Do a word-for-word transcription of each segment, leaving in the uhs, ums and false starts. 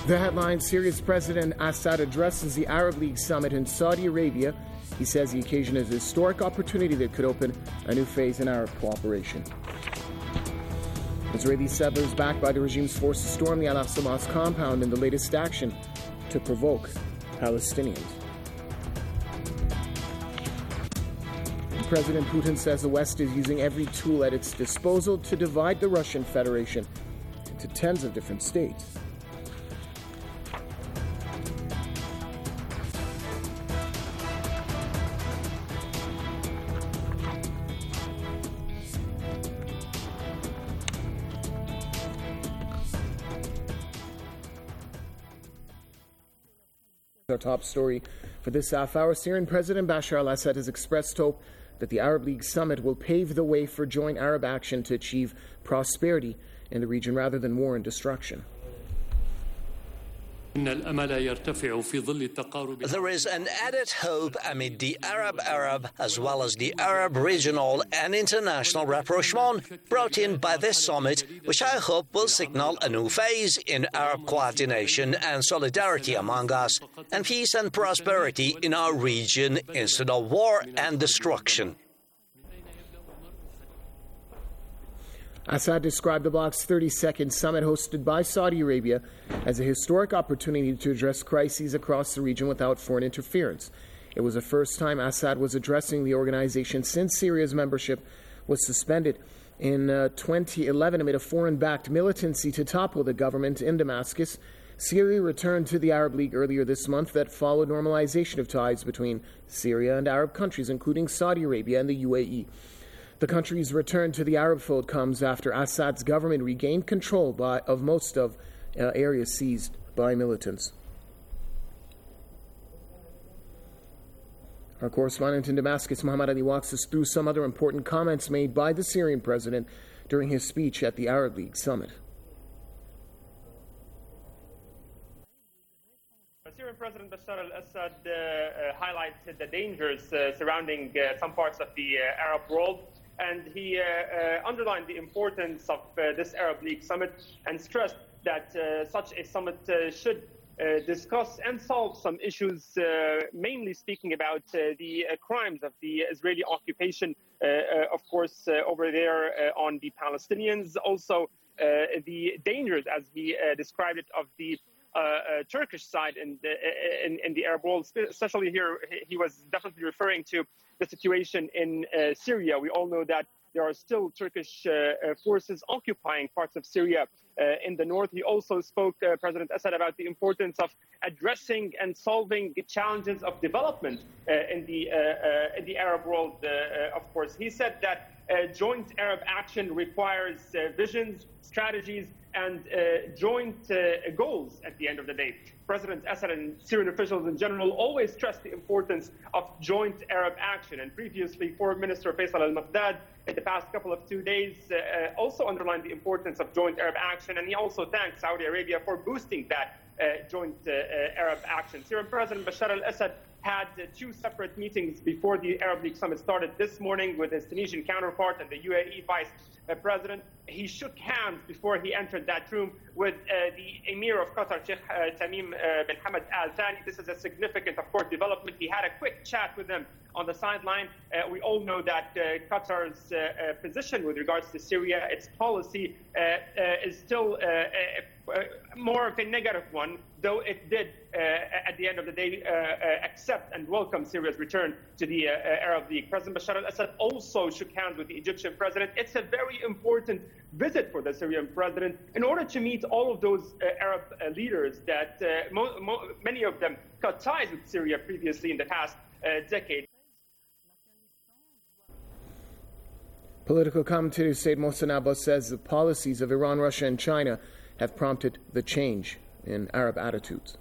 The headline: Syria's President Assad addresses the Arab League summit in Saudi Arabia. He says the occasion is a historic opportunity that could open a new phase in Arab cooperation. Israeli settlers backed by the regime's forces stormed the Al-Aqsa Mosque compound in the latest action to provoke Palestinians. President Putin says the West is using every tool at its disposal to divide the Russian Federation into tens of different states. Our top story for this half hour: Syrian President Bashar al-Assad has expressed hope that the Arab League summit will pave the way for joint Arab action to achieve prosperity in the region rather than war and destruction. There is an added hope amid the Arab-Arab as well as the Arab regional and international rapprochement brought in by this summit, which I hope will signal a new phase in Arab coordination and solidarity among us, and peace and prosperity in our region instead of war and destruction. Assad described the bloc's thirty-second summit hosted by Saudi Arabia as a historic opportunity to address crises across the region without foreign interference. It was the first time Assad was addressing the organization since Syria's membership was suspended in uh, twenty eleven amid a foreign-backed militancy to topple the government in Damascus. Syria returned to the Arab League earlier this month that followed normalization of ties between Syria and Arab countries, including Saudi Arabia and the U A E. The country's return to the Arab fold comes after Assad's government regained control by, of most of uh, areas seized by militants. Our correspondent in Damascus, Muhammad Ali, walks us through some other important comments made by the Syrian president during his speech at the Arab League summit. Syrian President Bashar al-Assad uh, uh, highlighted the dangers uh, surrounding uh, some parts of the uh, Arab world. And he uh, uh, underlined the importance of uh, this Arab League summit and stressed that uh, such a summit uh, should uh, discuss and solve some issues, uh, mainly speaking about uh, the uh, crimes of the Israeli occupation, uh, uh, of course, uh, over there uh, on the Palestinians. Also, uh, the dangers, as he uh, described it, of the Uh, uh, Turkish side in the, in, in the Arab world, especially here. He was definitely referring to the situation in uh, Syria. We all know that there are still Turkish uh, forces occupying parts of Syria uh, in the north. He also spoke, uh, President Assad, about the importance of addressing and solving the challenges of development uh, in the uh, uh, in the Arab world. Uh, uh, of course, he said that uh, joint Arab action requires uh, visions, strategies, and uh, joint uh, goals at the end of the day. President Assad and Syrian officials in general always stress the importance of joint Arab action. And previously, Foreign Minister Faisal al-Maqdad, in the past couple of two days, uh, also underlined the importance of joint Arab action. And he also thanked Saudi Arabia for boosting that uh, joint uh, uh, Arab action. Syrian President Bashar al-Assad had uh, two separate meetings before the Arab League summit started this morning with his Tunisian counterpart and the U A E vice uh, president. He shook hands before he entered that room with uh, the Emir of Qatar, Sheikh uh, Tamim uh, bin Hamad Al Thani. This is a significant, of course, development. He had a quick chat with them on the sideline. Uh, we all know that uh, Qatar's uh, uh, position with regards to Syria, its policy, uh, uh, is still uh, uh, more of a negative one, though it did, uh, at the end of the day, uh, uh, accept and welcome Syria's return to the uh, uh, Arab League. President Bashar al-Assad also shook hands with the Egyptian president. It's a very important visit for the Syrian president in order to meet all of those uh, Arab uh, leaders that uh, mo- mo- many of them cut ties with Syria previously in the past uh, decade. Political commentator Said Mohsen Abbas says the policies of Iran, Russia, and China have prompted the change in Arab attitudes.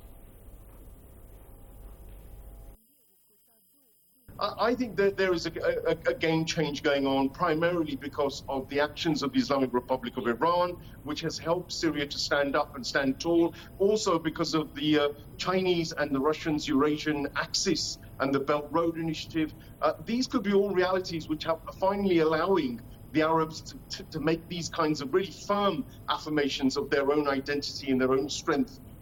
I think that there is a, a, a game change going on, primarily because of the actions of the Islamic Republic of Iran, which has helped Syria to stand up and stand tall. Also because of the uh, Chinese and the Russians' Eurasian Axis and the Belt Road Initiative. Uh, these could be all realities which are finally allowing the Arabs to, to, to make these kinds of really firm affirmations of their own identity and their own strength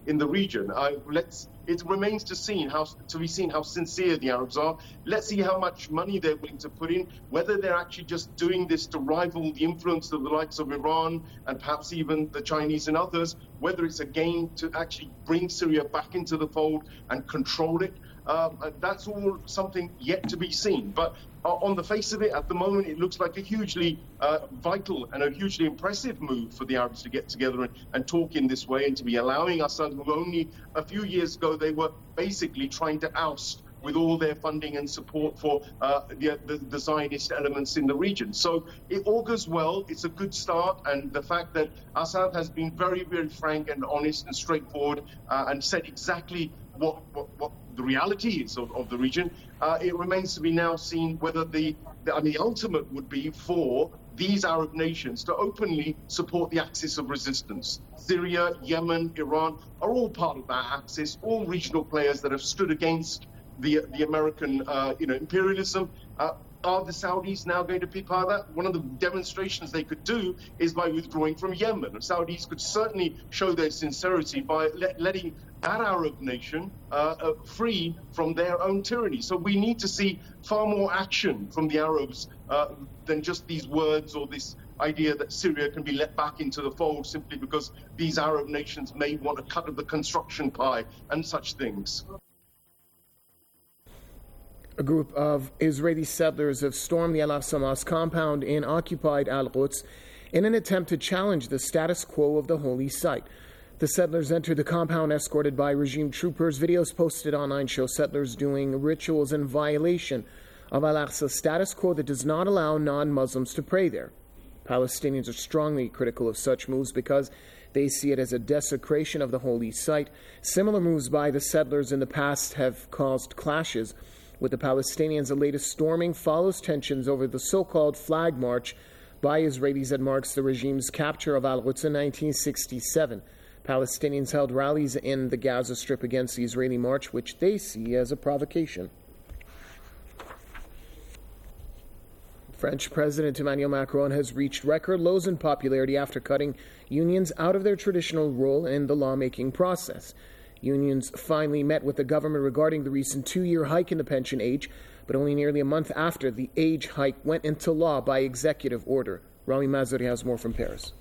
in the region. Uh, let's. It remains to seen how to be seen how sincere the Arabs are. Let's see how much money they're willing to put in. Whether they're actually just doing this to rival the influence of the likes of Iran and perhaps even the Chinese and others. Whether it's a game to actually bring Syria back into the fold and control it. Uh, that's all something yet to be seen. But uh, on the face of it, at the moment, it looks like a hugely uh, vital and a hugely impressive move for the Arabs to get together and, and talk in this way and to be allowing Assad, who only a few years ago they were basically trying to oust with all their funding and support for uh, the, the, the Zionist elements in the region. So it augurs well. It's a good start. And the fact that Assad has been very, very frank and honest and straightforward uh, and said exactly what, what, what the reality is of, of the region, uh, it remains to be now seen whether the, the, I mean, the ultimate would be for these Arab nations to openly support the axis of resistance. Syria, Yemen, Iran are all part of that axis, all regional players that have stood against the the American uh, you know, imperialism. Uh, are the Saudis now going to be part of that? One of the demonstrations they could do is by withdrawing from Yemen. The Saudis could certainly show their sincerity by let, letting that Arab nation uh, uh, free from their own tyranny. So we need to see far more action from the Arabs uh, than just these words or this idea that Syria can be let back into the fold simply because these Arab nations may want a cut of the construction pie and such things. A group of Israeli settlers have stormed the Al-Aqsa Mosque compound in occupied Al-Quds in an attempt to challenge the status quo of the holy site. The settlers entered the compound escorted by regime troopers. Videos posted online show settlers doing rituals in violation of Al-Aqsa's status quo that does not allow non-Muslims to pray there. Palestinians are strongly critical of such moves because they see it as a desecration of the holy site. Similar moves by the settlers in the past have caused clashes with the Palestinians. The latest storming follows tensions over the so-called flag march by Israelis that marks the regime's capture of Al-Quds in nineteen sixty-seven. Palestinians held rallies in the Gaza Strip against the Israeli march, which they see as a provocation. French President Emmanuel Macron has reached record lows in popularity after cutting unions out of their traditional role in the lawmaking process. Unions finally met with the government regarding the recent two-year hike in the pension age, but only nearly a month after the age hike went into law by executive order. Rami Mazuri has more from Paris.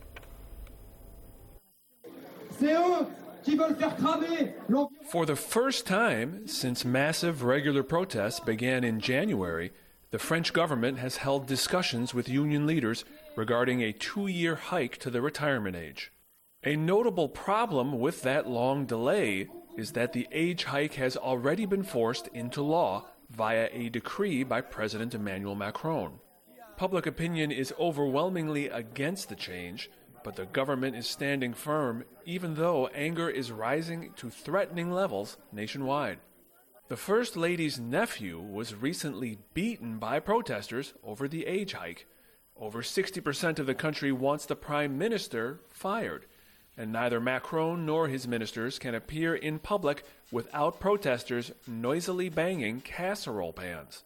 For the first time since massive regular protests began in January, the French government has held discussions with union leaders regarding a two-year hike to the retirement age. A notable problem with that long delay is that the age hike has already been forced into law via a decree by President Emmanuel Macron. Public opinion is overwhelmingly against the change, but the government is standing firm even though anger is rising to threatening levels nationwide. The First Lady's nephew was recently beaten by protesters over the age hike. Over sixty percent of the country wants the Prime Minister fired, and neither Macron nor his ministers can appear in public without protesters noisily banging casserole pans.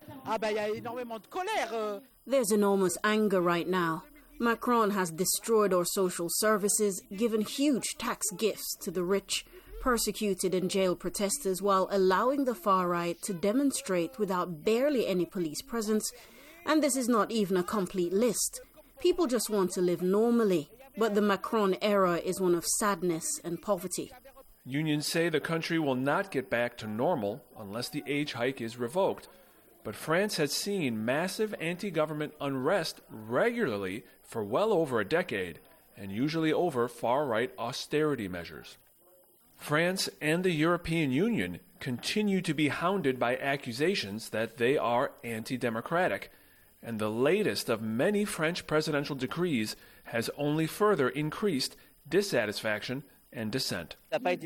There's enormous anger right now. Macron has destroyed our social services, given huge tax gifts to the rich, persecuted and jailed protesters while allowing the far right to demonstrate without barely any police presence. And this is not even a complete list. People just want to live normally. But the Macron era is one of sadness and poverty. Unions say the country will not get back to normal unless the age hike is revoked. But France has seen massive anti-government unrest regularly for well over a decade, and usually over far-right austerity measures. France and the European Union continue to be hounded by accusations that they are anti-democratic, and the latest of many French presidential decrees has only further increased dissatisfaction and dissent.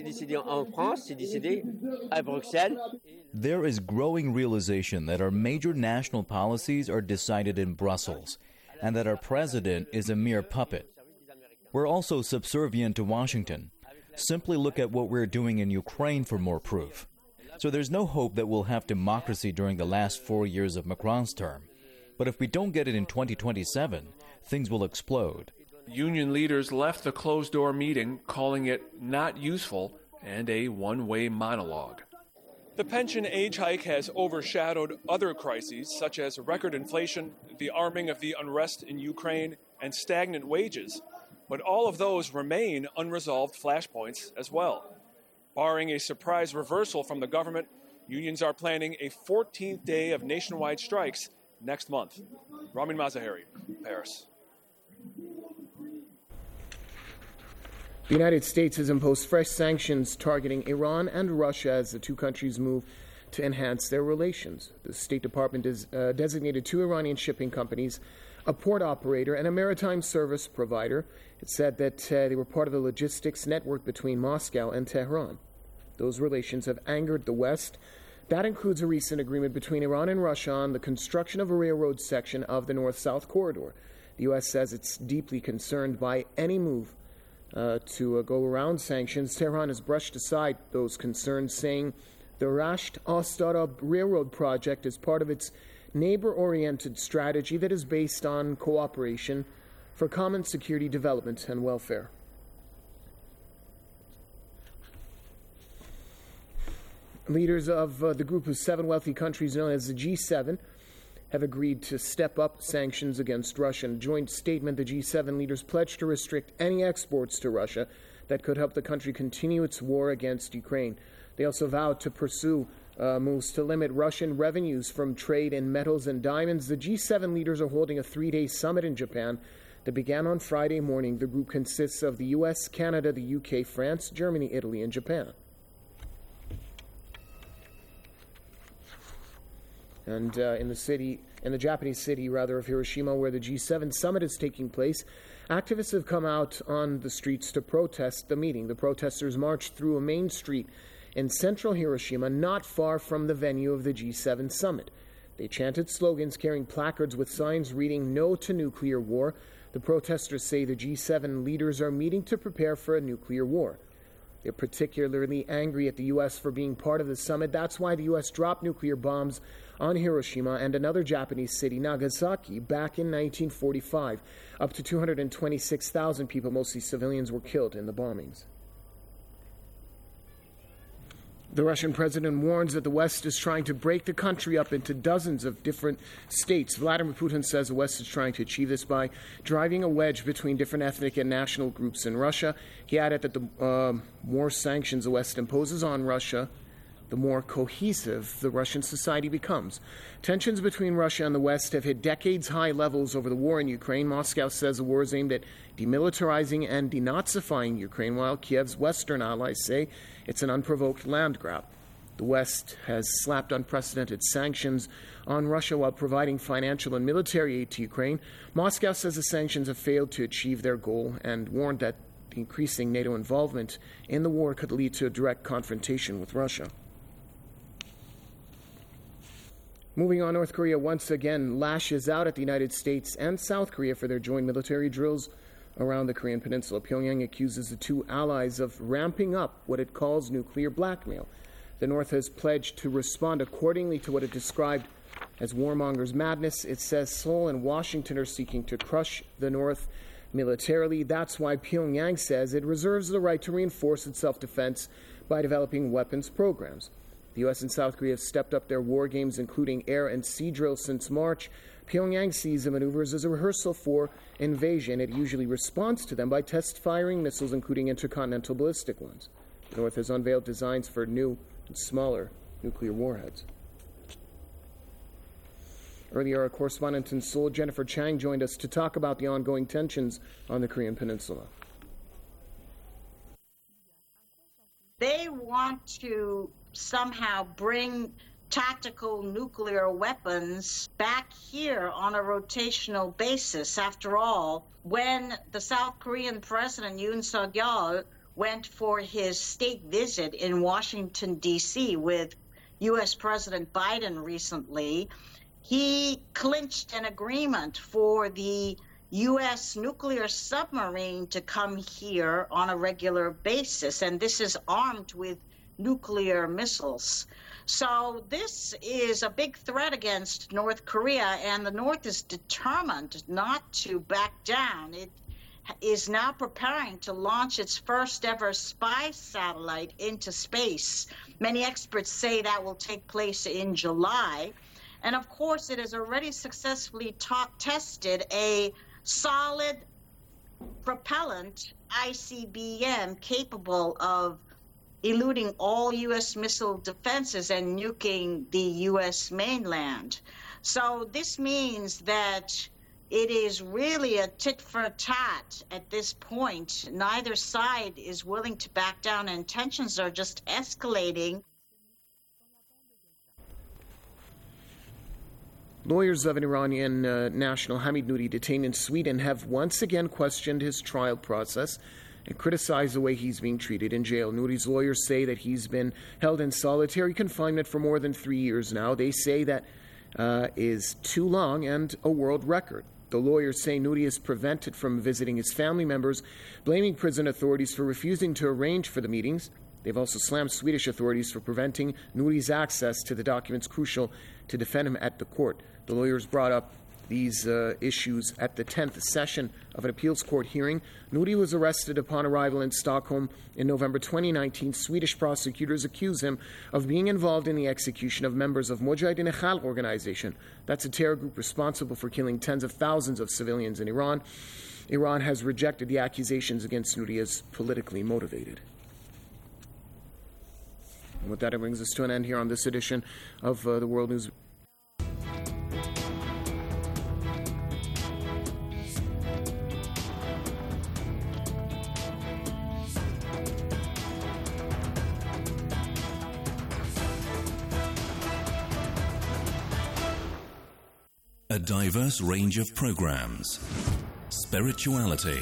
There is growing realization that our major national policies are decided in Brussels, and that our president is a mere puppet. We're also subservient to Washington. Simply look at what we're doing in Ukraine for more proof. So there's no hope that we'll have democracy during the last four years of Macron's term. But if we don't get it in twenty twenty-seven, things will explode. Union leaders left the closed-door meeting calling it not useful and a one-way monologue. The pension age hike has overshadowed other crises, such as record inflation, the arming of the unrest in Ukraine, and stagnant wages. But all of those remain unresolved flashpoints as well. Barring a surprise reversal from the government, unions are planning a fourteenth day of nationwide strikes next month. Ramin Mazaheri, Paris. The United States has imposed fresh sanctions targeting Iran and Russia as the two countries move to enhance their relations. The State Department has uh, designated two Iranian shipping companies, a port operator, and a maritime service provider. It said that uh, they were part of the logistics network between Moscow and Tehran. Those relations have angered the West. That includes a recent agreement between Iran and Russia on the construction of a railroad section of the North-South corridor. The U S says it's deeply concerned by any move uh, to uh, go around sanctions. Tehran has brushed aside those concerns, saying the Rasht-Astara railroad project is part of its neighbor-oriented strategy that is based on cooperation for common security, development, and welfare. Leaders of uh, the group of seven wealthy countries known as the G seven have agreed to step up sanctions against Russia. In a joint statement, the G seven leaders pledged to restrict any exports to Russia that could help the country continue its war against Ukraine. They also vowed to pursue uh, moves to limit Russian revenues from trade in metals and diamonds. The G seven leaders are holding a three-day summit in Japan that began on Friday morning. The group consists of the U S, Canada, the U K, France, Germany, Italy, and Japan. And uh, in the city, in the Japanese city, rather, of Hiroshima, where the G seven summit is taking place, activists have come out on the streets to protest the meeting. The protesters marched through a main street in central Hiroshima, not far from the venue of the G seven summit. They chanted slogans, carrying placards with signs reading "No to Nuclear War." The protesters say the G seven leaders are meeting to prepare for a nuclear war. They're particularly angry at the U S for being part of the summit. That's why the U S dropped nuclear bombs on Hiroshima and another Japanese city, Nagasaki, back in nineteen forty-five. Up to two hundred twenty-six thousand people, mostly civilians, were killed in the bombings. The Russian president warns that the West is trying to break the country up into dozens of different states. Vladimir Putin says the West is trying to achieve this by driving a wedge between different ethnic and national groups in Russia. He added that the uh, more sanctions the West imposes on Russia, the more cohesive the Russian society becomes. Tensions between Russia and the West have hit decades-high levels over the war in Ukraine. Moscow says the war is aimed at demilitarizing and denazifying Ukraine, while Kiev's Western allies say it's an unprovoked land grab. The West has slapped unprecedented sanctions on Russia while providing financial and military aid to Ukraine. Moscow says the sanctions have failed to achieve their goal and warned that the increasing NATO involvement in the war could lead to a direct confrontation with Russia. Moving on, North Korea once again lashes out at the United States and South Korea for their joint military drills around the Korean Peninsula. Pyongyang accuses the two allies of ramping up what it calls nuclear blackmail. The North has pledged to respond accordingly to what it described as warmongers' madness. It says Seoul and Washington are seeking to crush the North militarily. That's why Pyongyang says it reserves the right to reinforce its self-defense by developing weapons programs. The U S and South Korea have stepped up their war games, including air and sea drills, since March. Pyongyang sees the maneuvers as a rehearsal for invasion. It usually responds to them by test-firing missiles, including intercontinental ballistic ones. The North has unveiled designs for new and smaller nuclear warheads. Earlier, our correspondent in Seoul, Jennifer Chang, joined us to talk about the ongoing tensions on the Korean Peninsula. They want to somehow bring tactical nuclear weapons back here on a rotational basis. After all, when the South Korean President Yoon Suk-yeol went for his state visit in Washington, D C with U S President Biden recently, he clinched an agreement for the U S nuclear submarine to come here on a regular basis, and this is armed with nuclear missiles. So this is a big threat against North Korea, and the North is determined not to back down. It is now preparing to launch its first ever spy satellite into space. Many experts say that will take place in July. And of course, it has already successfully talk tested a solid propellant I C B M capable of eluding all U S missile defenses and nuking the U S mainland. So this means that it is really a tit for tat at this point. Neither side is willing to back down, and tensions are just escalating. Lawyers of an Iranian uh, national, Hamid Nouri, detained in Sweden, have once again questioned his trial process and criticized the way he's being treated in jail. Nouri's lawyers say that he's been held in solitary confinement for more than three years now. They say that uh, is too long and a world record. The lawyers say Nouri is prevented from visiting his family members, blaming prison authorities for refusing to arrange for the meetings. They've also slammed Swedish authorities for preventing Nouri's access to the documents crucial to defend him at the court. The lawyers brought up these uh, issues at the tenth session of an appeals court hearing. Nouri was arrested upon arrival in Stockholm in November twenty nineteen. Swedish prosecutors accuse him of being involved in the execution of members of Mujahideen Khalq organization. That's a terror group responsible for killing tens of thousands of civilians in Iran. Iran has rejected the accusations against Nouri as politically motivated. And with that, it brings us to an end here on this edition of uh, the World News. A diverse range of programs. Spirituality.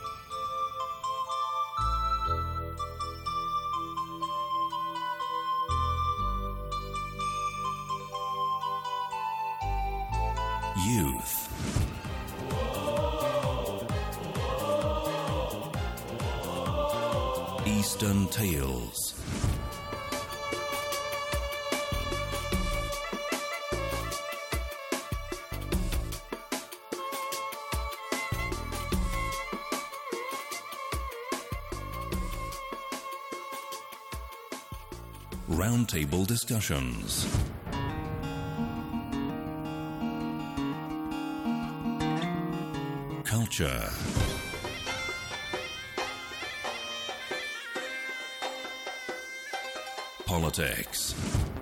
Youth. Eastern Tales. Roundtable discussions. Culture. Politics.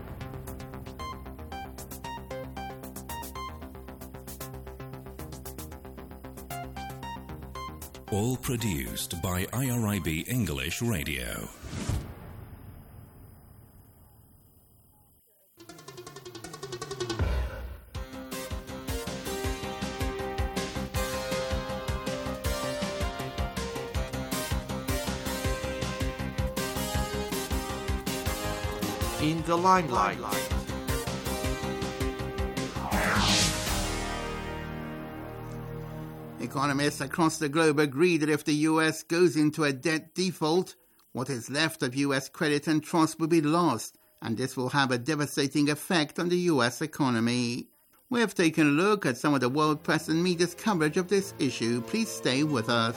All produced by I R I B English Radio. In the limelight. Economists across the globe agree that if the U S goes into a debt default, what is left of U S credit and trust will be lost, and this will have a devastating effect on the U S economy. We have taken a look at some of the world press and media's coverage of this issue. Please stay with us.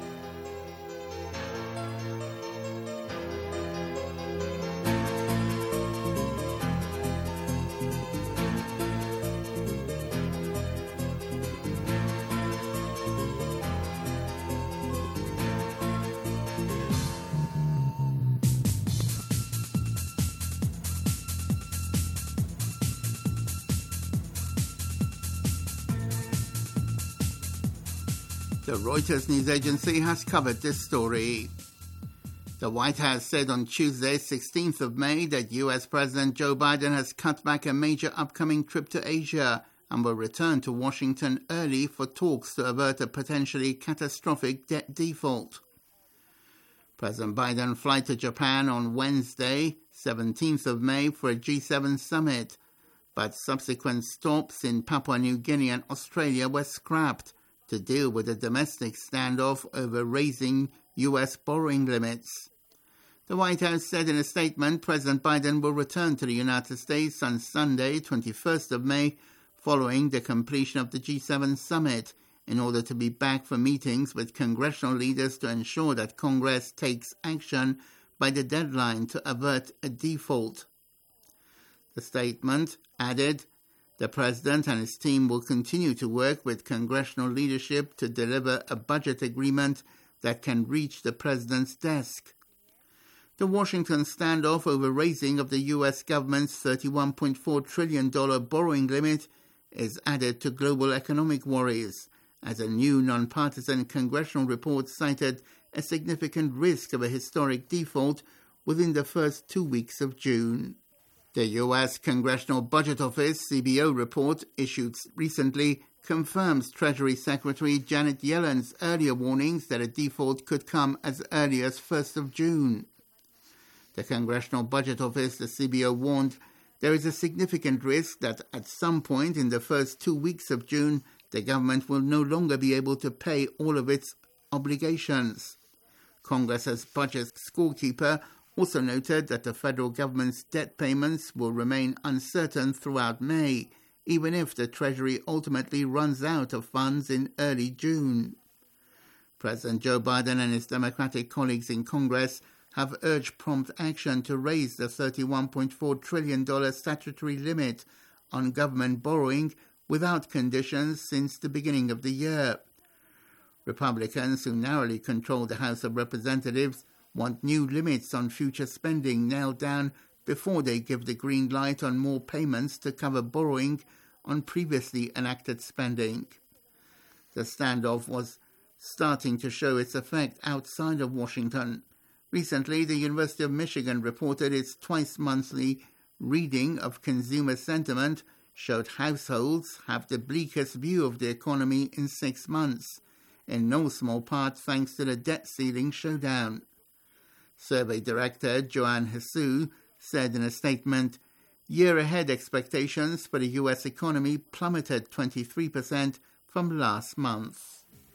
The Reuters news agency has covered this story. The White House said on Tuesday, sixteenth of May, that U S President Joe Biden has cut back a major upcoming trip to Asia and will return to Washington early for talks to avert a potentially catastrophic debt default. President Biden's flight to Japan on Wednesday, seventeenth of May, for a G seven summit, but subsequent stops in Papua New Guinea and Australia were scrapped to deal with a domestic standoff over raising U S borrowing limits. The White House said in a statement President Biden will return to the United States on Sunday, twenty-first of May, following the completion of the G seven summit, in order to be back for meetings with congressional leaders to ensure that Congress takes action by the deadline to avert a default. The statement added, the President and his team will continue to work with congressional leadership to deliver a budget agreement that can reach the President's desk. The Washington standoff over raising of the U S government's thirty-one point four trillion dollars borrowing limit is added to global economic worries, as a new nonpartisan congressional report cited a significant risk of a historic default within the first two weeks of June. The U S Congressional Budget Office C B O report issued recently confirms Treasury Secretary Janet Yellen's earlier warnings that a default could come as early as first of June. The Congressional Budget Office, the C B O, warned there is a significant risk that at some point in the first two weeks of June, the government will no longer be able to pay all of its obligations. Congress's budget scorekeeper also noted that the federal government's debt payments will remain uncertain throughout May, even if the Treasury ultimately runs out of funds in early June. President Joe Biden and his Democratic colleagues in Congress have urged prompt action to raise the thirty-one point four trillion dollars statutory limit on government borrowing without conditions since the beginning of the year. Republicans, who narrowly control the House of Representatives, want new limits on future spending nailed down before they give the green light on more payments to cover borrowing on previously enacted spending. The standoff was starting to show its effect outside of Washington. Recently, the University of Michigan reported its twice-monthly reading of consumer sentiment showed households have the bleakest view of the economy in six months, in no small part thanks to the debt ceiling showdown. Survey Director Joanne Hsu said in a statement, year-ahead expectations for the U S economy plummeted twenty-three percent from last month.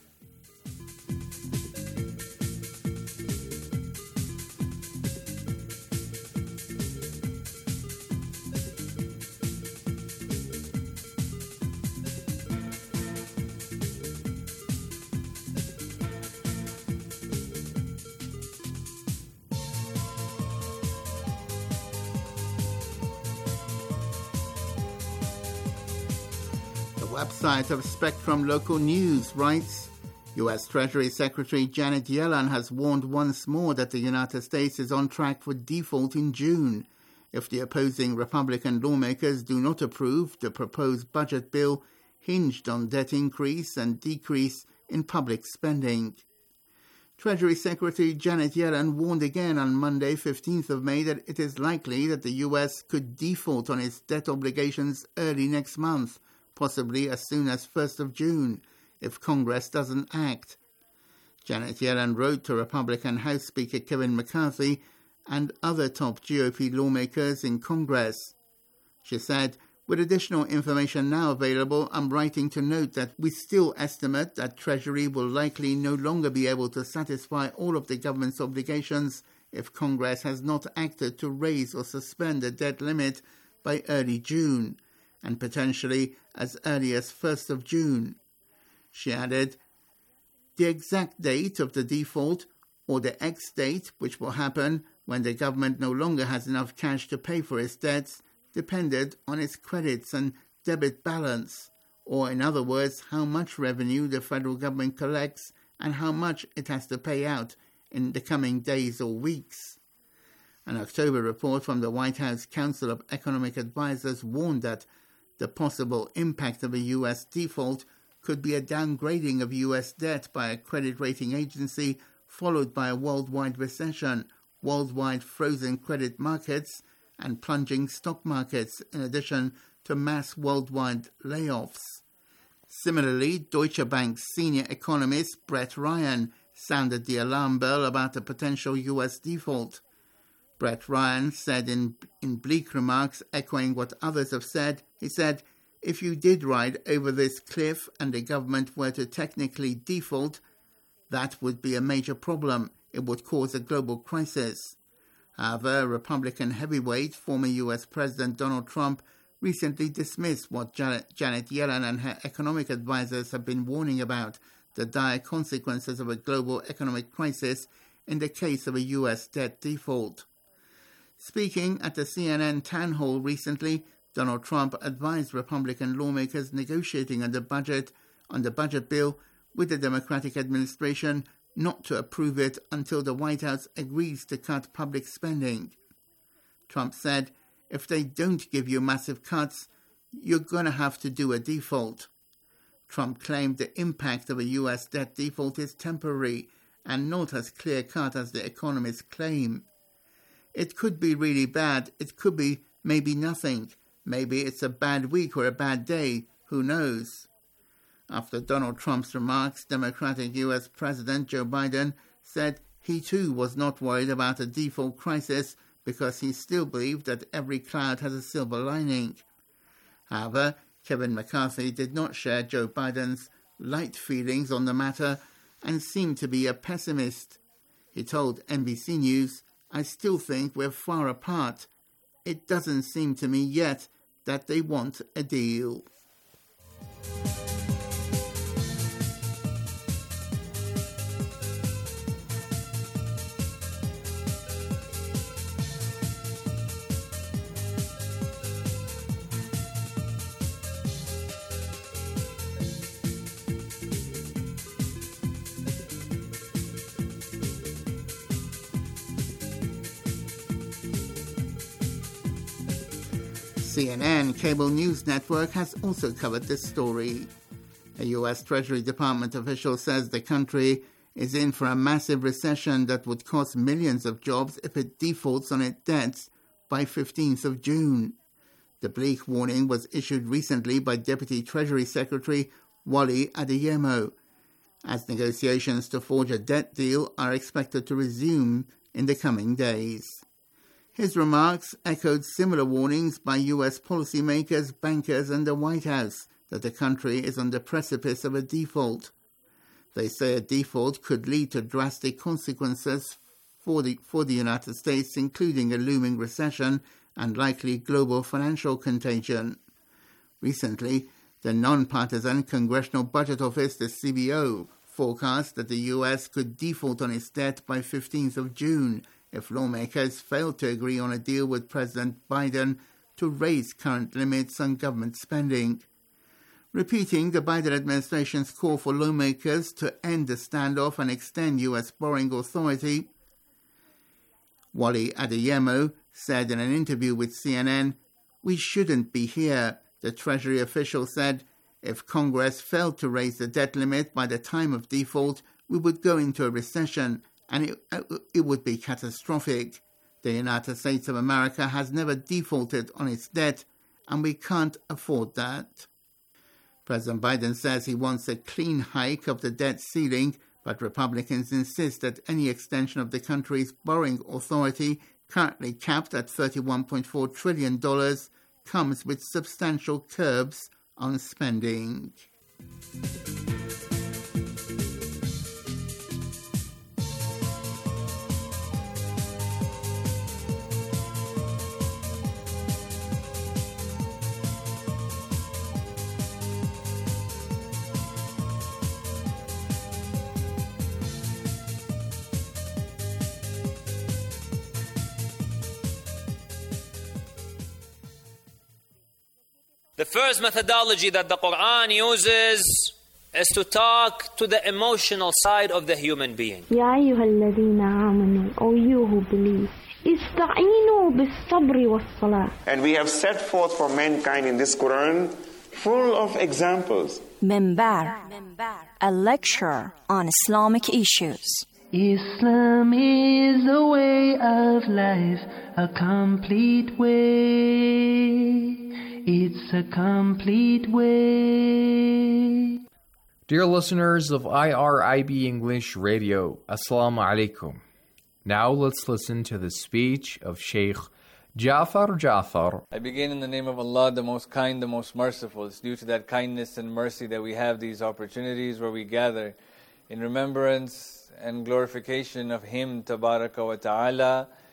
Website of Spectrum Local News writes, U S Treasury Secretary Janet Yellen has warned once more that the United States is on track for default in June if the opposing Republican lawmakers do not approve the proposed budget bill hinged on debt increase and decrease in public spending. Treasury Secretary Janet Yellen warned again on Monday, fifteenth of May, that it is likely that the U S could default on its debt obligations early next month, possibly as soon as first of June, if Congress doesn't act. Janet Yellen wrote to Republican House Speaker Kevin McCarthy and other top G O P lawmakers in Congress. She said, with additional information now available, I'm writing to note that we still estimate that Treasury will likely no longer be able to satisfy all of the government's obligations if Congress has not acted to raise or suspend the debt limit by early June, and potentially as early as first of June. She added, the exact date of the default, or the X date, which will happen when the government no longer has enough cash to pay for its debts, depended on its credits and debit balance, or in other words, how much revenue the federal government collects and how much it has to pay out in the coming days or weeks. An October report from the White House Council of Economic Advisers warned that the possible impact of a U S default could be a downgrading of U S debt by a credit rating agency, followed by a worldwide recession, worldwide frozen credit markets, and plunging stock markets, in addition to mass worldwide layoffs. Similarly, Deutsche Bank's senior economist Brett Ryan sounded the alarm bell about a potential U S default. Brett Ryan said in, in bleak remarks, echoing what others have said, he said, if you did ride over this cliff and the government were to technically default, that would be a major problem. It would cause a global crisis. However, Republican heavyweight, former U S President Donald Trump, recently dismissed what Janet, Janet Yellen and her economic advisors have been warning about, the dire consequences of a global economic crisis in the case of a U S debt default. Speaking at the C N N town hall recently, Donald Trump advised Republican lawmakers negotiating on the budget, on the budget bill with the Democratic administration not to approve it until the White House agrees to cut public spending. Trump said, if they don't give you massive cuts, you're going to have to do a default. Trump claimed the impact of a U S debt default is temporary and not as clear-cut as the economists claim. It could be really bad, it could be maybe nothing, maybe it's a bad week or a bad day, who knows? After Donald Trump's remarks, Democratic U S President Joe Biden said he too was not worried about a default crisis because he still believed that every cloud has a silver lining. However, Kevin McCarthy did not share Joe Biden's light feelings on the matter and seemed to be a pessimist. He told N B C News, I still think we're far apart. It doesn't seem to me yet that they want a deal. C N N cable news network has also covered this story. A U S Treasury Department official says the country is in for a massive recession that would cost millions of jobs if it defaults on its debts by fifteenth of June. The bleak warning was issued recently by Deputy Treasury Secretary Wally Adeyemo, as negotiations to forge a debt deal are expected to resume in the coming days. His remarks echoed similar warnings by U S policymakers, bankers and the White House that the country is on the precipice of a default. They say a default could lead to drastic consequences for the, for the United States, including a looming recession and likely global financial contagion. Recently, the non-partisan Congressional Budget Office, the C B O, forecast that the U S could default on its debt by fifteenth of June if lawmakers failed to agree on a deal with President Biden to raise current limits on government spending. Repeating the Biden administration's call for lawmakers to end the standoff and extend U S borrowing authority, Wally Adeyemo said in an interview with C N N, "We shouldn't be here." The Treasury official said, if Congress failed to raise the debt limit by the time of default, we would go into a recession, and it, it would be catastrophic. The United States of America has never defaulted on its debt, and we can't afford that. President Biden says he wants a clean hike of the debt ceiling, but Republicans insist that any extension of the country's borrowing authority, currently capped at thirty-one point four trillion dollars, comes with substantial curbs on spending. The first methodology that the Quran uses is to talk to the emotional side of the human being. يا أيها الذين آمنوا, O you who believe, استعينوا بالصبر والصلاة. And we have set forth for mankind in this Quran full of examples. Minbar, a lecture on Islamic issues. Islam is a way of life, a complete way. It's a complete way. Dear listeners of I R I B English Radio, Assalamu alaikum. Now let's listen to the speech of Sheikh Jafar Jafar. I begin in the name of Allah, the most kind, the most merciful. It's due to that kindness and mercy that we have these opportunities where we gather in remembrance and glorification of Him, Tabaraka wa Ta'ala,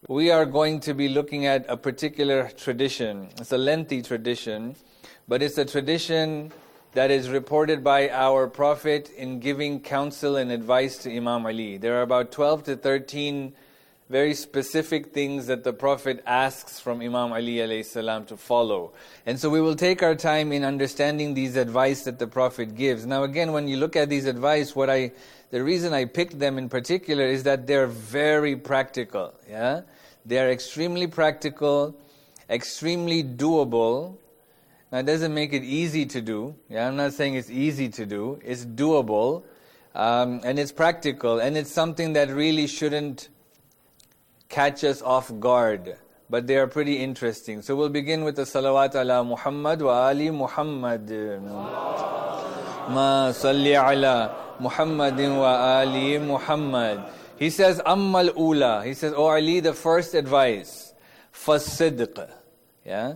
we are going to be looking at a particular tradition. It's a lengthy tradition, but it's a tradition that is reported by our Prophet in giving counsel and advice to Imam Ali. There are about twelve to thirteen very specific things that the Prophet asks from Imam Ali alayhi salam to follow. And so we will take our time in understanding these advice that the Prophet gives. Now again, when you look at these advice, what I, the reason I picked them in particular is that they're very practical. Yeah, They're extremely practical, extremely doable. Now it doesn't make it easy to do. Yeah, I'm not saying it's easy to do. It's doable, um, and it's practical, and it's something that really shouldn't catch us off guard, but they are pretty interesting. So we'll begin with the salawat ala Muhammad wa ali Muhammad. Ma salli ala Muhammadin wa ali Muhammad. He says, Ammal ula. He says, O Ali, the first advice, fasidq. Yeah?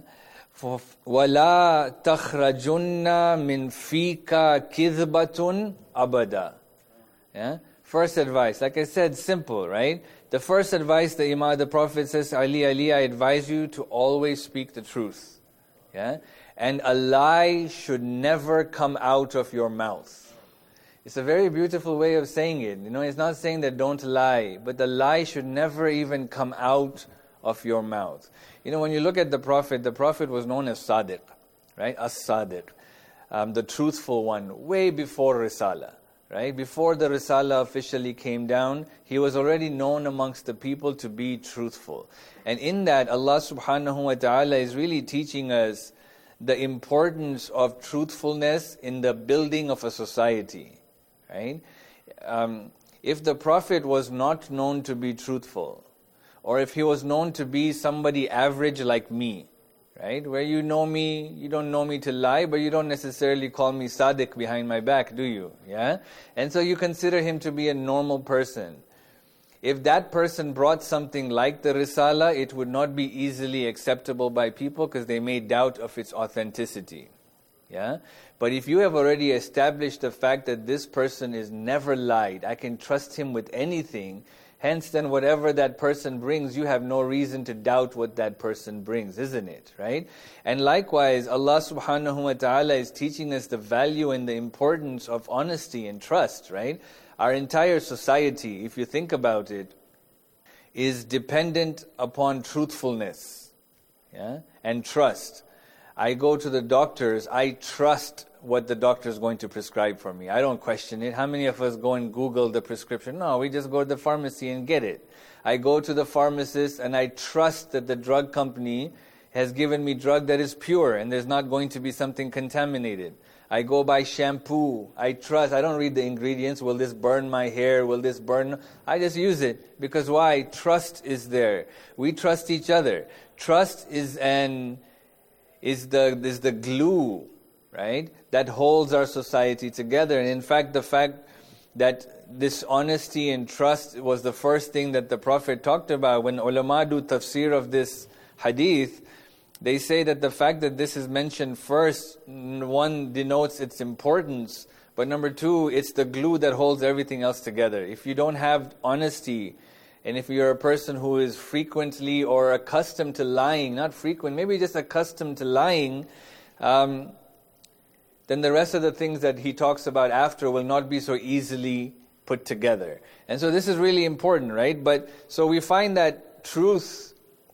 وَلَا تَخْرَجُنَّ مِنْ فِيكَ كِذْبَةٌ أَبَدًا. Yeah? First advice, like I said, simple, right? The first advice the Imam, the Prophet says, Ali, Ali, I advise you to always speak the truth. Yeah? And a lie should never come out of your mouth. It's a very beautiful way of saying it. You know, it's not saying that don't lie, but the lie should never even come out of your mouth. You know, when you look at the Prophet, the Prophet was known as Sadiq, right? As-Sadiq, um, the truthful one, way before Risala. Right? Before the Risala officially came down, he was already known amongst the people to be truthful. And in that, Allah subhanahu wa ta'ala is really teaching us the importance of truthfulness in the building of a society. Right? Um, if the Prophet was not known to be truthful, or if he was known to be somebody average like me, right? Where you know me, you don't know me to lie, but you don't necessarily call me Sadiq behind my back, do you? Yeah? And so you consider him to be a normal person. If that person brought something like the Risala, it would not be easily acceptable by people because they may doubt of its authenticity. Yeah? But if you have already established the fact that this person is never lied, I can trust him with anything, hence then whatever that person brings, you have no reason to doubt what that person brings, isn't it? Right? And likewise, Allah subhanahu wa ta'ala is teaching us the value and the importance of honesty and trust, right? Our entire society, if you think about it, is dependent upon truthfulness, yeah, and trust. I go to the doctors, I trust what the doctor is going to prescribe for me. I don't question it. How many of us go and Google the prescription? No, we just go to the pharmacy and get it. I go to the pharmacist and I trust that the drug company has given me drug that is pure and there's not going to be something contaminated. I go buy shampoo. I trust. I don't read the ingredients. Will this burn my hair? Will this burn? I just use it. Because why? Trust is there. We trust each other. Trust is an is the is the glue, right, that holds our society together. And in fact, the fact that this honesty and trust was the first thing that the Prophet talked about. When ulama do tafsir of this hadith, they say that the fact that this is mentioned first, one, denotes its importance, but number two, it's the glue that holds everything else together. If you don't have honesty, and if you're a person who is frequently or accustomed to lying, not frequent, maybe just accustomed to lying, um, then the rest of the things that he talks about after will not be so easily put together. And so this is really important, right? But so we find that truth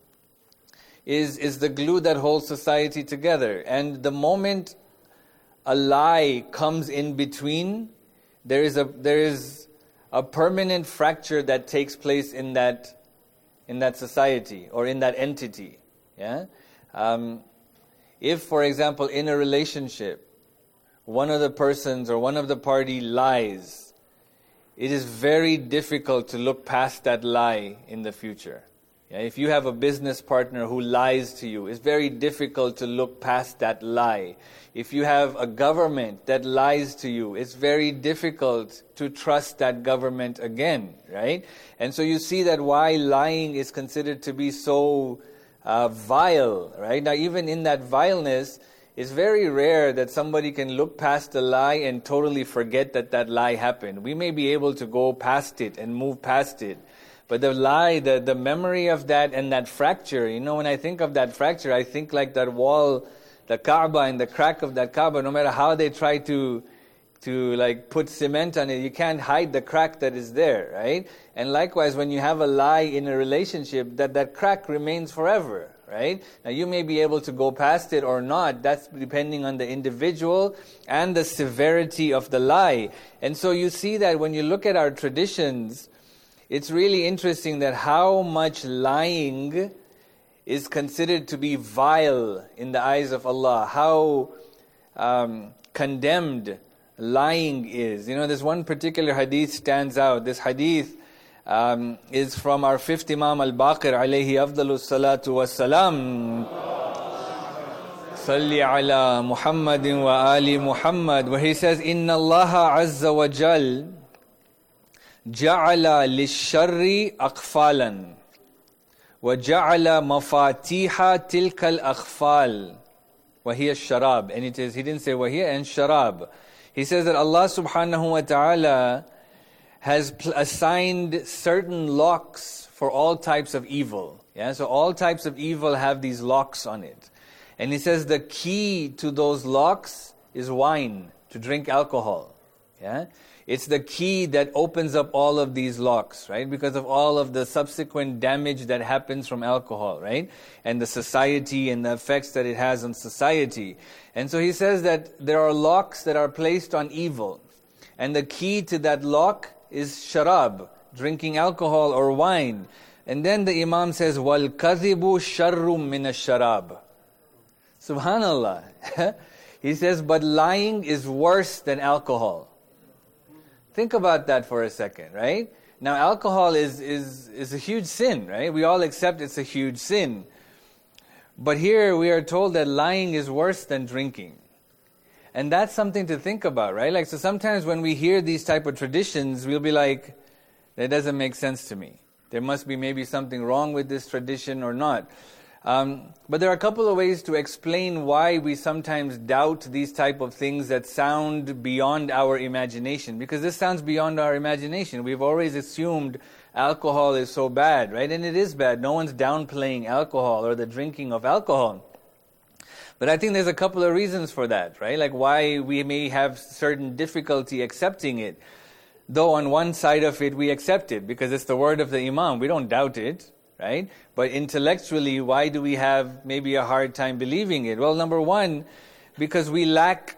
is is the glue that holds society together. And the moment a lie comes in between, there is a there is a permanent fracture that takes place in that in that society or in that entity. Yeah. Um, if, for example, in a relationship, one of the persons or one of the party lies, it is very difficult to look past that lie in the future. Yeah, if you have a business partner who lies to you, it's very difficult to look past that lie. If you have a government that lies to you, it's very difficult to trust that government again, right? And so you see that why lying is considered to be so uh, vile, right? Now even in that vileness, it's very rare that somebody can look past a lie and totally forget that that lie happened. We may be able to go past it and move past it. But the lie, the, the memory of that and that fracture, you know, when I think of that fracture, I think like that wall, the Kaaba and the crack of that Kaaba, no matter how they try to to like put cement on it, you can't hide the crack that is there, right? And likewise, when you have a lie in a relationship, that, that crack remains forever, right? Now you may be able to go past it or not, that's depending on the individual and the severity of the lie. And so you see that when you look at our traditions, it's really interesting that how much lying is considered to be vile in the eyes of Allah, how um, condemned lying is. You know, this one particular hadith stands out. This hadith um, is from our fifth Imam al-Baqir, alayhi afdalu salatu wassalam. Salli ala Muhammadin wa ali Muhammad, where he says, Inna Allaha azza wa jal ja'ala lish-sharri aqfalan wa ja'ala mafatiha tilka al-aqfal wa hiya ash-sharab. And it is, he didn't say wa hiya and sharab. He says that Allah subhanahu wa ta'ala has pl- assigned certain locks for all types of evil. Yeah, so all types of evil have these locks on it. And he says the key to those locks is wine, to drink alcohol. Yeah, it's the key that opens up all of these locks, right? Because of all of the subsequent damage that happens from alcohol, right? And the society and the effects that it has on society. And so he says that there are locks that are placed on evil. And the key to that lock is sharab, drinking alcohol or wine. And then the Imam says, وَالْكَذِبُ شَرٌّ مِّنَ الشَّرَابِ. Subhanallah. He says, but lying is worse than alcohol. Think about that for a second, right? Now alcohol is, is, is a huge sin, right? We all accept it's a huge sin. But here we are told that lying is worse than drinking. And that's something to think about, right? Like, so sometimes when we hear these type of traditions, we'll be like, that doesn't make sense to me. There must be maybe something wrong with this tradition or not. Um, but there are a couple of ways to explain why we sometimes doubt these type of things that sound beyond our imagination. Because this sounds beyond our imagination. We've always assumed alcohol is so bad, right? And it is bad. No one's downplaying alcohol or the drinking of alcohol. But I think there's a couple of reasons for that, right? Like why we may have certain difficulty accepting it. Though on one side of it we accept it because it's the word of the Imam. We don't doubt it, right? But intellectually, why do we have maybe a hard time believing it? Well, number one, because we lack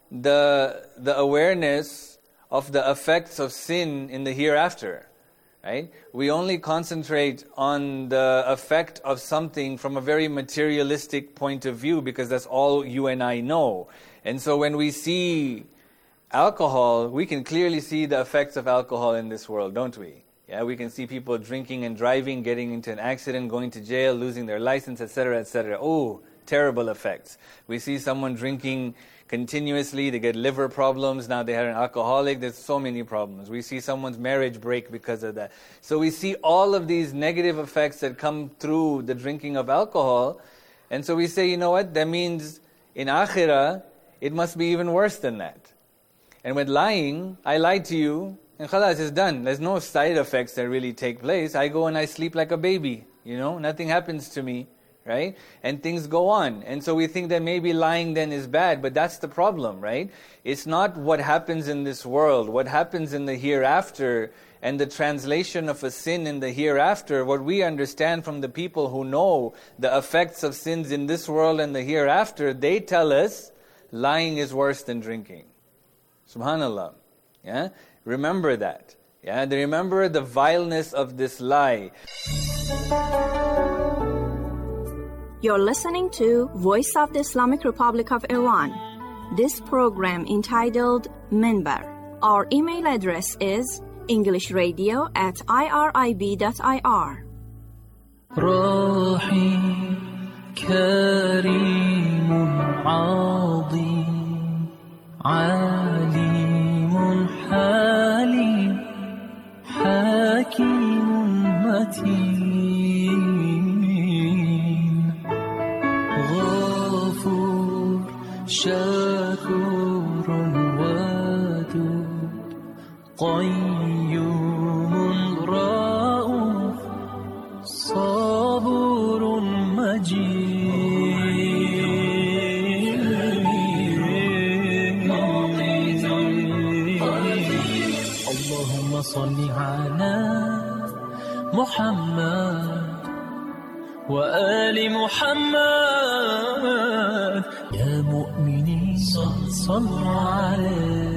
the the awareness of the effects of sin in the hereafter. Right? We only concentrate on the effect of something from a very materialistic point of view because that's all you and I know. And so when we see alcohol, we can clearly see the effects of alcohol in this world, don't we? Yeah, we can see people drinking and driving, getting into an accident, going to jail, losing their license, et cetera, et cetera. Oh, terrible effects. We see someone drinking continuously, they get liver problems, now they are an alcoholic, there's so many problems. We see someone's marriage break because of that. So we see all of these negative effects that come through the drinking of alcohol, and so we say, you know what, that means in akhirah, it must be even worse than that. And with lying, I lied to you, and khalas, it's done. There's no side effects that really take place. I go and I sleep like a baby, you know, nothing happens to me. Right? And things go on. And so we think that maybe lying then is bad, but that's the problem, right? It's not what happens in this world, what happens in the hereafter, and the translation of a sin in the hereafter. What we understand from the people who know the effects of sins in this world and the hereafter, they tell us lying is worse than drinking. Subhanallah. Yeah? Remember that. Yeah? They remember the vileness of this lie. You're listening to Voice of the Islamic Republic of Iran. This program entitled Minbar. Our email address is englishradio at irib dot I R. رحيم كريم عظيم عليم حليم حكيم متين غفور شكور ودود قيوم رؤوف صل على محمد وآل محمد يا مؤمنين صلوا عليه.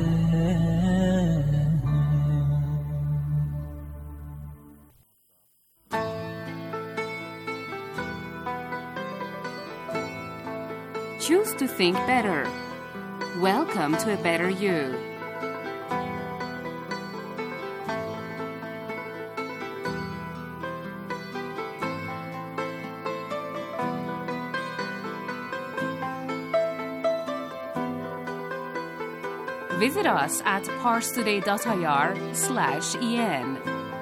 Choose to think better. Welcome to a better you. Visit us at parstoday.ir slash en.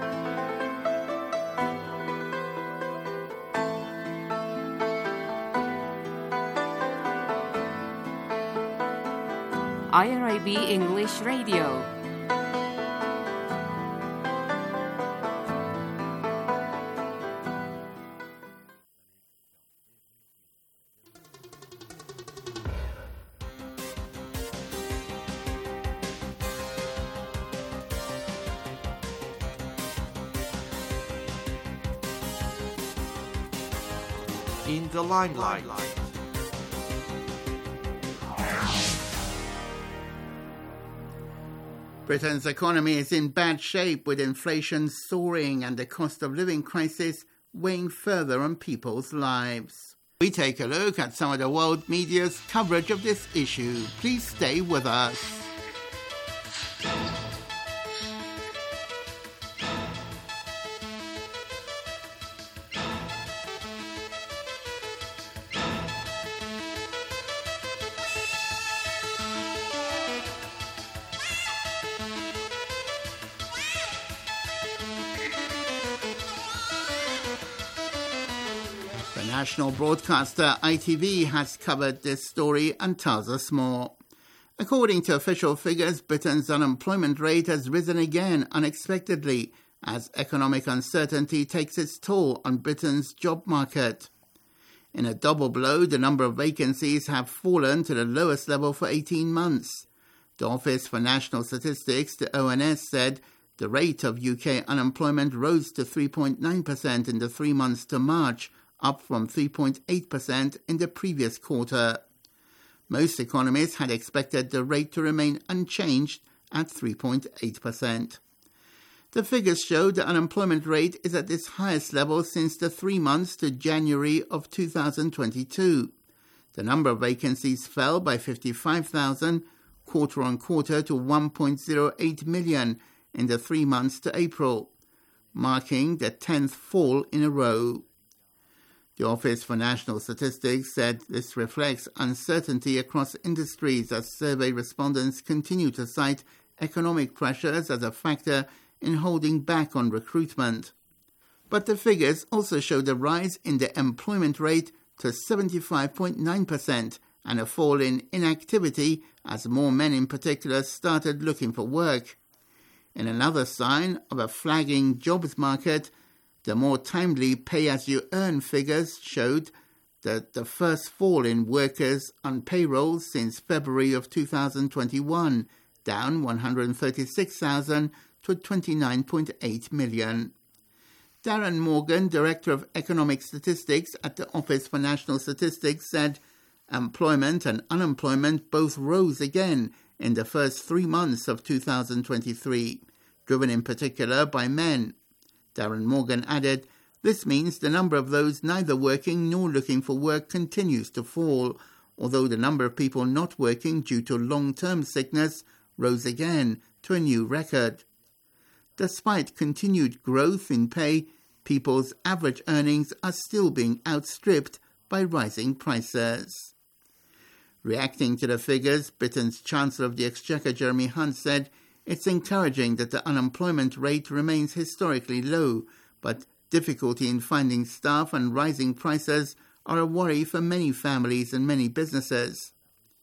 I R I B English Radio. In the limelight. Britain's economy is in bad shape, with inflation soaring and the cost of living crisis weighing further on people's lives. We take a look at some of the world media's coverage of this issue. Please stay with us. National broadcaster I T V has covered this story and tells us more. According to official figures, Britain's unemployment rate has risen again unexpectedly as economic uncertainty takes its toll on Britain's job market. In a double blow, the number of vacancies have fallen to the lowest level for eighteen months. The Office for National Statistics, the O N S, said the rate of U K unemployment rose to three point nine percent in the three months to March, up from three point eight percent in the previous quarter. Most economists had expected the rate to remain unchanged at three point eight percent. The figures show the unemployment rate is at its highest level since the three months to January of two thousand twenty-two. The number of vacancies fell by fifty-five thousand quarter on quarter to one point zero eight million in the three months to April, marking the tenth fall in a row. The Office for National Statistics said this reflects uncertainty across industries as survey respondents continue to cite economic pressures as a factor in holding back on recruitment. But the figures also show the rise in the employment rate to seventy-five point nine percent and a fall in inactivity as more men in particular started looking for work. In another sign of a flagging jobs market, the more timely pay-as-you-earn figures showed that the first fall in workers on payroll since February of two thousand twenty-one, down one hundred thirty-six thousand to twenty-nine point eight million. Darren Morgan, Director of Economic Statistics at the Office for National Statistics, said employment and unemployment both rose again in the first three months of two thousand twenty-three, driven in particular by men. Darren Morgan added, "This means the number of those neither working nor looking for work continues to fall, although the number of people not working due to long-term sickness rose again to a new record." Despite continued growth in pay, people's average earnings are still being outstripped by rising prices. Reacting to the figures, Britain's Chancellor of the Exchequer, Jeremy Hunt, said it's encouraging that the unemployment rate remains historically low, but difficulty in finding staff and rising prices are a worry for many families and many businesses.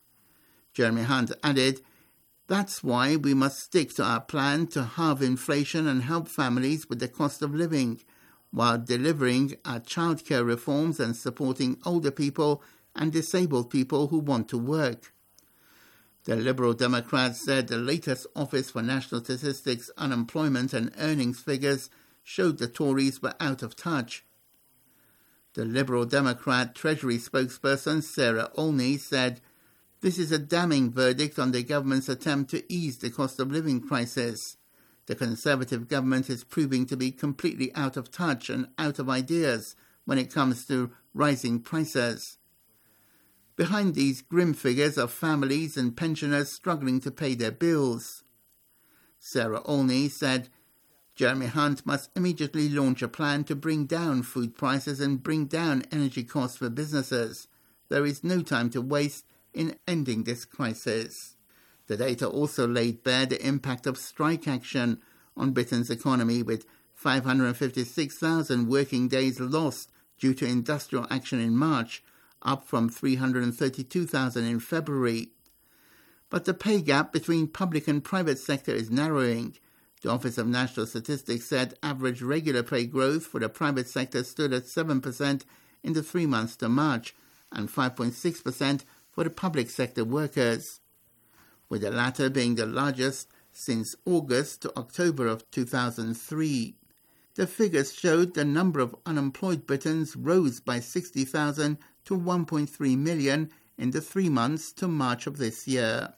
Jeremy Hunt added, "That's why we must stick to our plan to halve inflation and help families with the cost of living, while delivering our childcare reforms and supporting older people and disabled people who want to work." The Liberal Democrats said the latest Office for National Statistics unemployment and earnings figures showed the Tories were out of touch. The Liberal Democrat Treasury spokesperson Sarah Olney said, "This is a damning verdict on the government's attempt to ease the cost of living crisis. The Conservative government is proving to be completely out of touch and out of ideas when it comes to rising prices." Behind these grim figures are families and pensioners struggling to pay their bills. Sarah Olney said, "Jeremy Hunt must immediately launch a plan to bring down food prices and bring down energy costs for businesses. There is no time to waste in ending this crisis." The data also laid bare the impact of strike action on Britain's economy, with five hundred fifty-six thousand working days lost due to industrial action in March, up from three hundred thirty-two thousand in February. But the pay gap between public and private sector is narrowing. The Office of National Statistics said average regular pay growth for the private sector stood at seven percent in the three months to March and five point six percent for the public sector workers, with the latter being the largest since August to October of two thousand three. The figures showed the number of unemployed Britons rose by sixty thousand to one point three million in the three months to March of this year.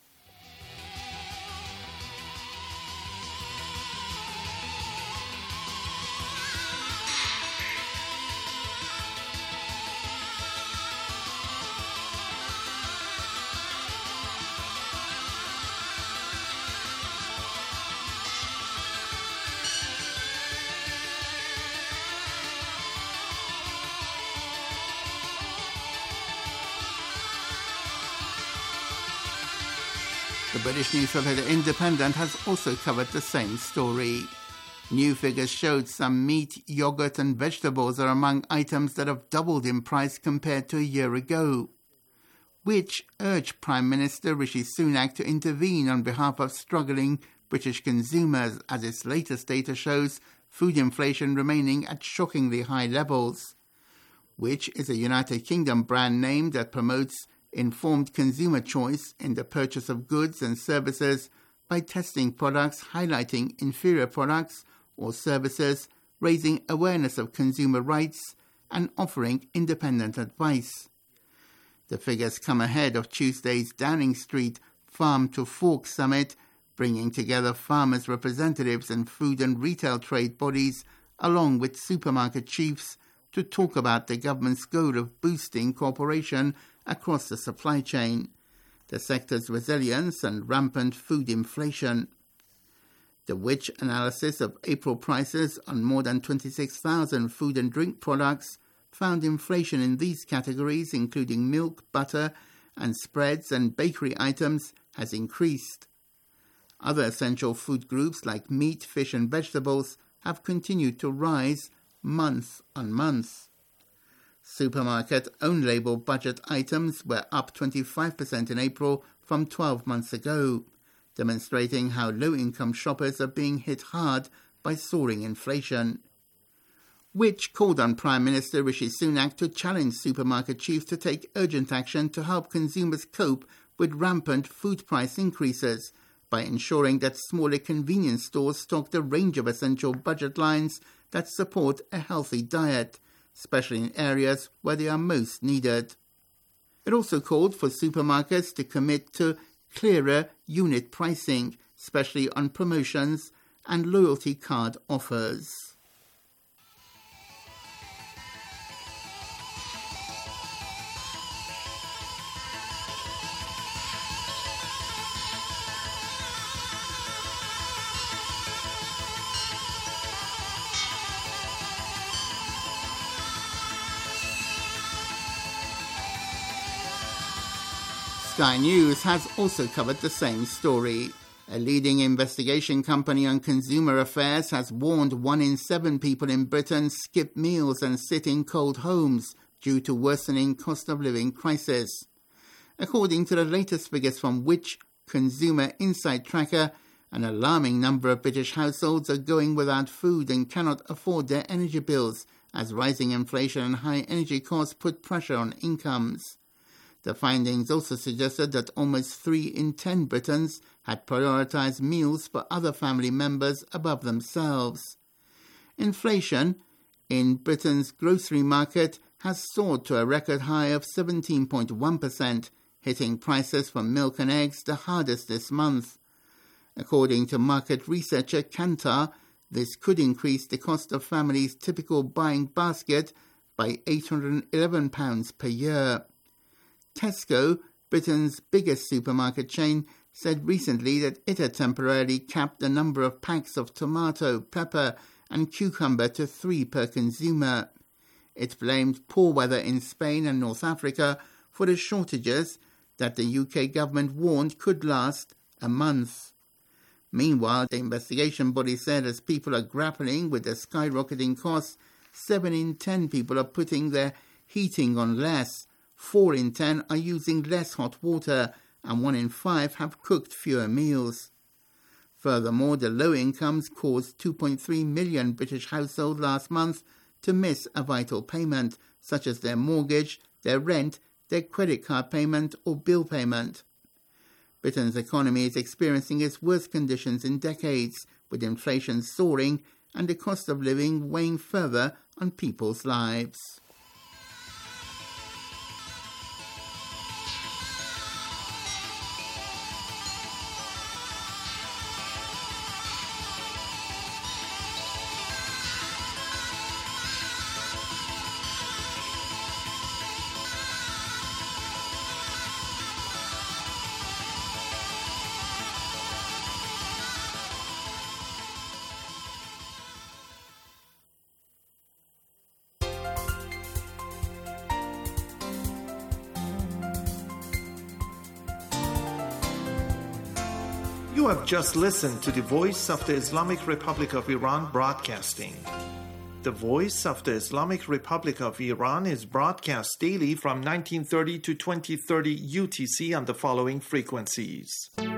The British newspaper The Independent has also covered the same story. New figures showed some meat, yogurt and vegetables are among items that have doubled in price compared to a year ago, which urged Prime Minister Rishi Sunak to intervene on behalf of struggling British consumers, as its latest data shows food inflation remaining at shockingly high levels. Which is a United Kingdom brand name that promotes informed consumer choice in the purchase of goods and services by testing products, highlighting inferior products or services, raising awareness of consumer rights, and offering independent advice. The figures come ahead of Tuesday's Downing Street Farm to Fork Summit, bringing together farmers' representatives and food and retail trade bodies, along with supermarket chiefs, to talk about the government's goal of boosting cooperation across the supply chain, the sector's resilience and rampant food inflation. The Which analysis of April prices on more than twenty-six thousand food and drink products found inflation in these categories, including milk, butter, and spreads and bakery items, has increased. Other essential food groups like meat, fish and vegetables have continued to rise month on month. Supermarket own-label budget items were up twenty-five percent in April from twelve months ago, demonstrating how low-income shoppers are being hit hard by soaring inflation. Which called on Prime Minister Rishi Sunak to challenge supermarket chiefs to take urgent action to help consumers cope with rampant food price increases by ensuring that smaller convenience stores stock a range of essential budget lines that support a healthy diet, especially in areas where they are most needed. It also called for supermarkets to commit to clearer unit pricing, especially on promotions and loyalty card offers. Sky News has also covered the same story. A leading investigation company on consumer affairs has warned one in seven people in Britain skip meals and sit in cold homes due to worsening cost of living crisis. According to the latest figures from Which Consumer Insight Tracker, an alarming number of British households are going without food and cannot afford their energy bills, as rising inflation and high energy costs put pressure on incomes. The findings also suggested that almost three in ten Britons had prioritized meals for other family members above themselves. Inflation in Britain's grocery market has soared to a record high of seventeen point one percent, hitting prices for milk and eggs the hardest this month. According to market researcher Kantar, this could increase the cost of families' typical buying basket by eight hundred eleven pounds per year. Tesco, Britain's biggest supermarket chain, said recently that it had temporarily capped the number of packs of tomato, pepper and cucumber to three per consumer. It blamed poor weather in Spain and North Africa for the shortages that the U K government warned could last a month. Meanwhile, the investigation body said as people are grappling with the skyrocketing costs, seven in ten people are putting their heating on less, four in ten are using less hot water, and one in five have cooked fewer meals. Furthermore, the low incomes caused two point three million British households last month to miss a vital payment, such as their mortgage, their rent, their credit card payment or bill payment. Britain's economy is experiencing its worst conditions in decades, with inflation soaring and the cost of living weighing further on people's lives. You have just listened to the Voice of the Islamic Republic of Iran broadcasting. The Voice of the Islamic Republic of Iran is broadcast daily from nineteen thirty to twenty thirty U T C on the following frequencies.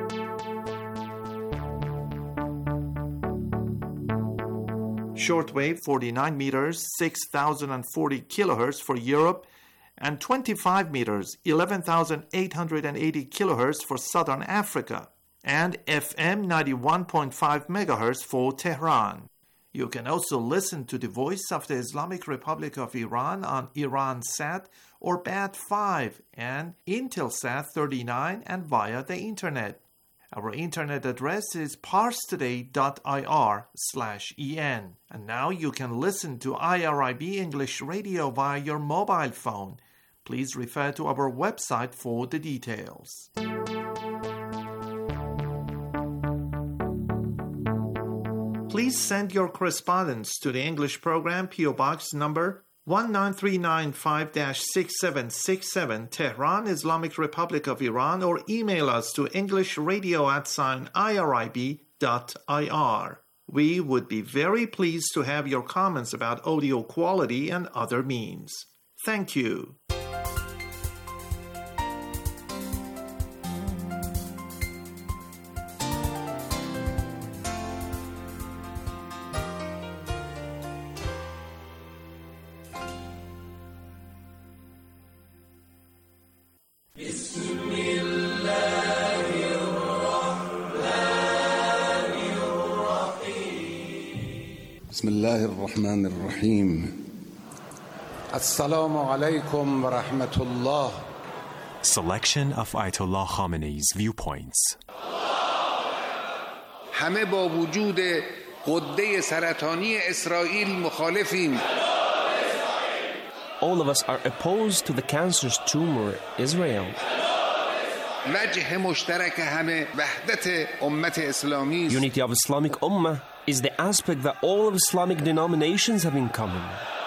Shortwave forty-nine meters, six thousand forty kilohertz for Europe, and twenty-five meters, eleven thousand eight hundred eighty kilohertz for Southern Africa, and F M ninety-one point five megahertz for Tehran. You can also listen to the Voice of the Islamic Republic of Iran on Iransat or B A T five and Intelsat thirty-nine and via the internet. Our internet address is parstoday.ir slash en. And now you can listen to I R I B English Radio via your mobile phone. Please refer to our website for the details. Please send your correspondence to the English program, P O Box number one nine three nine five dash six seven six seven, Tehran, Islamic Republic of Iran, or email us to englishradio at sign irib dot ir. We would be very pleased to have your comments about audio quality and other means. Thank you. بسم الله الرحمن الرحيم السلام عليكم ورحمة الله. Selection of Ayatollah Khamenei's viewpoints. همه با وجود غده سرطانی اسرائیل مخالفیم. All of us are opposed to the cancerous tumor Israel. وجه مشترک همه وحدت امت اسلامی. Unity of Islamic Ummah is the aspect that all of Islamic denominations have in common.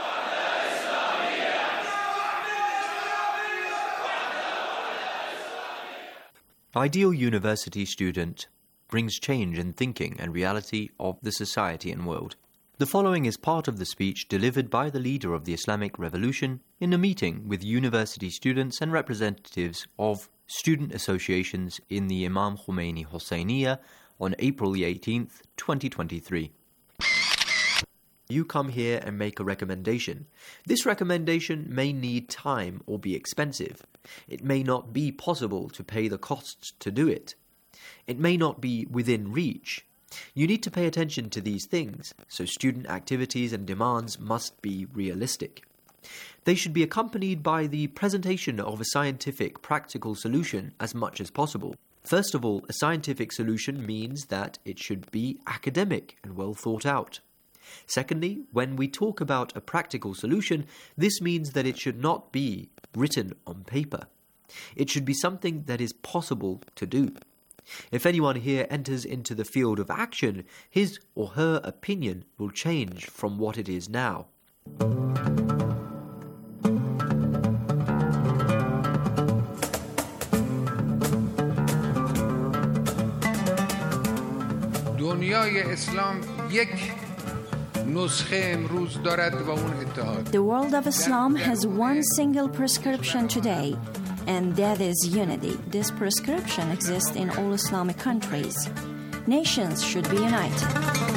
Ideal University student brings change in thinking and reality of the society and world. The following is part of the speech delivered by the leader of the Islamic Revolution in a meeting with university students and representatives of student associations in the Imam Khomeini Hosseiniya on April the eighteenth, twenty twenty-three. You come here and make a recommendation. This recommendation may need time or be expensive. It may not be possible to pay the costs to do it. It may not be within reach. You need to pay attention to these things, so student activities and demands must be realistic. They should be accompanied by the presentation of a scientific, practical solution as much as possible. First of all, a scientific solution means that it should be academic and well thought out. Secondly, when we talk about a practical solution, this means that it should not be written on paper. It should be something that is possible to do. If anyone here enters into the field of action, his or her opinion will change from what it is now. دنیای اسلام یک نسخه امروز دارد و اون اتحاد. The world of Islam has one single prescription today, and that is unity. This prescription exists in all Islamic countries. Nations should be united.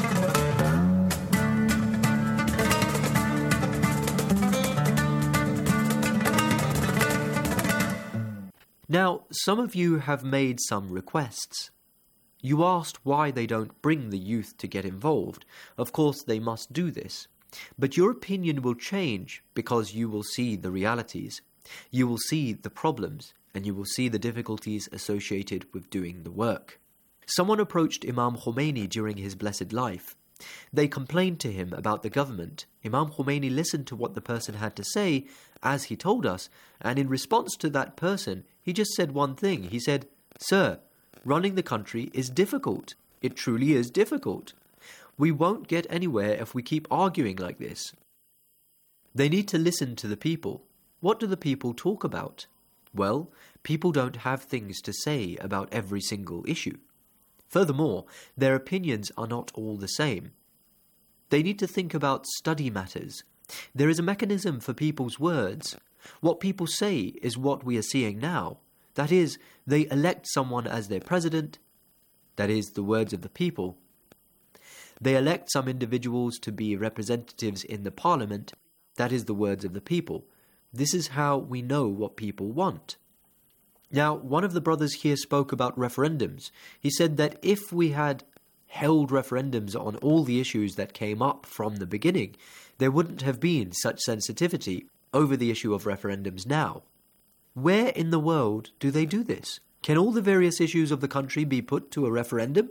Now, some of you have made some requests. You asked why they don't bring the youth to get involved. Of course, they must do this. But your opinion will change because you will see the realities. You will see the problems, and you will see the difficulties associated with doing the work. Someone approached Imam Khomeini during his blessed life. They complained to him about the government. Imam Khomeini listened to what the person had to say, as he told us, and in response to that person, he just said one thing. He said, "Sir, running the country is difficult. It truly is difficult. We won't get anywhere if we keep arguing like this." They need to listen to the people. What do the people talk about? Well, people don't have things to say about every single issue. Furthermore, their opinions are not all the same. They need to think about study matters. There is a mechanism for people's words. What people say is what we are seeing now. That is, they elect someone as their president. That is, the words of the people. They elect some individuals to be representatives in the parliament. That is, the words of the people. This is how we know what people want. Now, one of the brothers here spoke about referendums. He said that if we had held referendums on all the issues that came up from the beginning, there wouldn't have been such sensitivity over the issue of referendums now. Where in the world do they do this? Can all the various issues of the country be put to a referendum?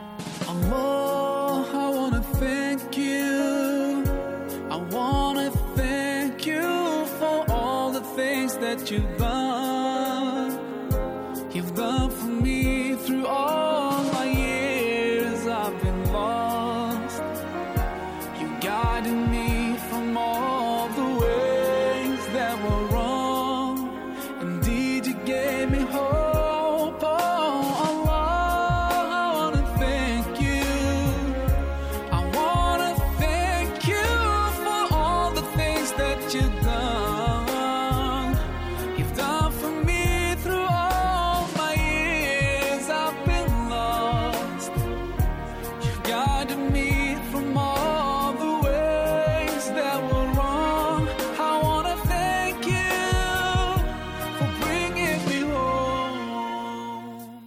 Allah, I want to thank you. I want to thank you for all the things that you've done. You've done for me through all my years I've been lost. You guided me from all the ways that were wrong. Indeed, you gave me hope. Oh, Allah, I want to thank you. I want to thank you for all the things that you've done. You've done for me through all my years I've been lost. You've guided me from all the ways that were wrong. I want to thank you for bringing me home.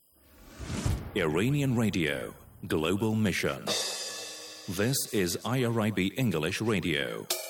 Iranian Radio, Global Mission. This is I R I B English Radio.